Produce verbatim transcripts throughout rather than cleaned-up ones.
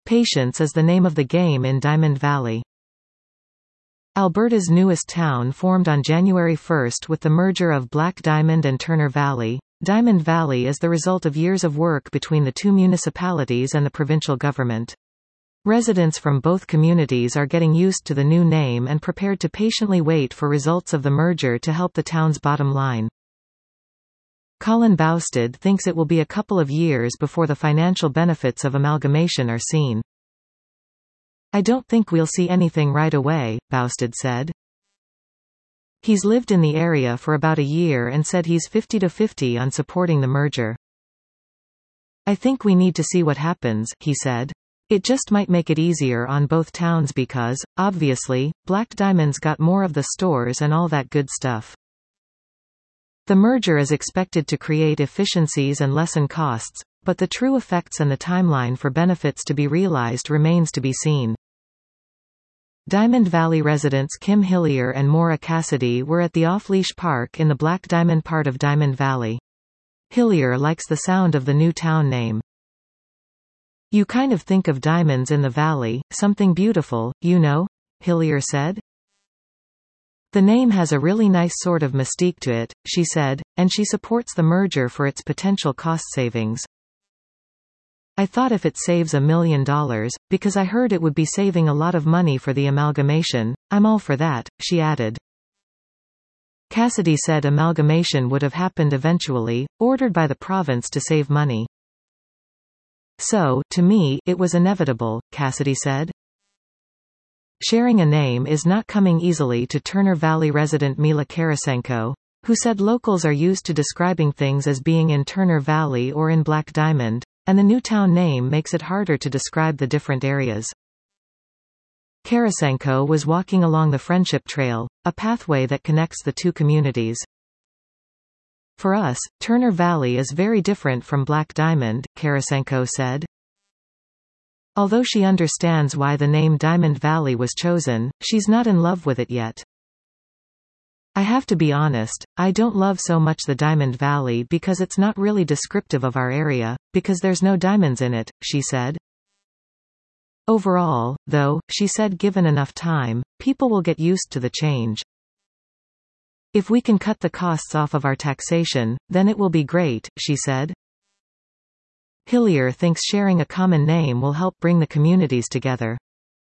Patience is the name of the game in Diamond Valley. Alberta's newest town formed on January first with the merger of Black Diamond and Turner Valley. Diamond Valley is the result of years of work between the two municipalities and the provincial government. Residents from both communities are getting used to the new name and prepared to patiently wait for results of the merger to help the town's bottom line. Colin Bousted thinks it will be a couple of years before the financial benefits of amalgamation are seen. "I don't think we'll see anything right away," Bousted said. He's lived in the area for about a year and said he's fifty to fifty on supporting the merger. "I think we need to see what happens," he said. "It just might make it easier on both towns because, obviously, Black Diamond's got more of the stores and all that good stuff." The merger is expected to create efficiencies and lessen costs, but the true effects and the timeline for benefits to be realized remains to be seen. Diamond Valley residents Kim Hillier and Maura Cassidy were at the Off-Leash Park in the Black Diamond part of Diamond Valley. Hillier likes the sound of the new town name. "You kind of think of diamonds in the valley, something beautiful, you know," Hillier said. "The name has a really nice sort of mystique to it," she said, and she supports the merger for its potential cost savings. "I thought if it saves a million dollars, because I heard it would be saving a lot of money for the amalgamation, I'm all for that," she added. Cassidy said amalgamation would have happened eventually, ordered by the province to save money. "So, to me, it was inevitable," Cassidy said. Sharing a name is not coming easily to Turner Valley resident Mila Karasenko, who said locals are used to describing things as being in Turner Valley or in Black Diamond, and the new town name makes it harder to describe the different areas. Karasenko was walking along the Friendship Trail, a pathway that connects the two communities. "For us, Turner Valley is very different from Black Diamond," Karasenko said. Although she understands why the name Diamond Valley was chosen, she's not in love with it yet. "I have to be honest, I don't love so much the Diamond Valley because it's not really descriptive of our area, because there's no diamonds in it," she said. Overall, though, she said given enough time, people will get used to the change. "If we can cut the costs off of our taxation, then it will be great," she said. Hillier thinks sharing a common name will help bring the communities together.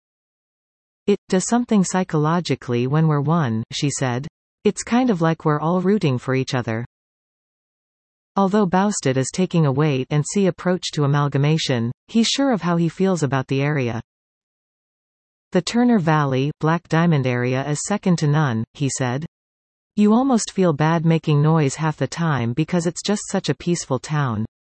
"It does something psychologically when we're one," she said. "It's kind of like we're all rooting for each other." Although Bousted is taking a wait-and-see approach to amalgamation, he's sure of how he feels about the area. "The Turner Valley, Black Diamond area is second to none," he said. "You almost feel bad making noise half the time because it's just such a peaceful town."